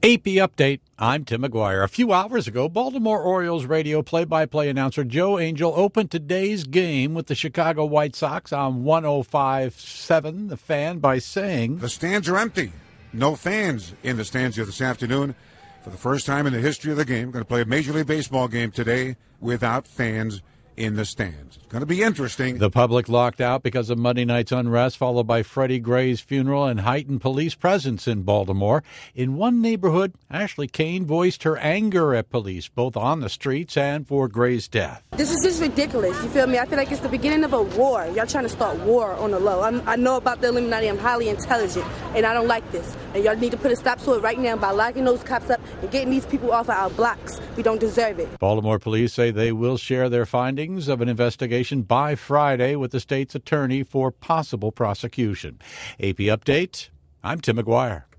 AP Update, I'm Tim McGuire. A few hours ago, Baltimore Orioles radio play-by-play announcer Joe Angel opened today's game with the Chicago White Sox on 105.7 The Fan by saying, "The stands are empty. No fans in the stands here this afternoon. For the first time in the history of the game, we're going to play a Major League Baseball game today without fans in the stands. It's going to be interesting." The public locked out because of Monday night's unrest, followed by Freddie Gray's funeral and heightened police presence in Baltimore. In one neighborhood, Ashley Kane voiced her anger at police, both on the streets and for Gray's death. This is just ridiculous, you feel me? I feel like it's the beginning of a war. Y'all trying to start war on the low. I know about the Illuminati. I'm highly intelligent, and I don't like this. And y'all need to put a stop to it right now by locking those cops up and getting these people off of our blocks. We don't deserve it. Baltimore police say they will share their findings of an investigation by Friday with the state's attorney for possible prosecution. AP Update, I'm Tim McGuire.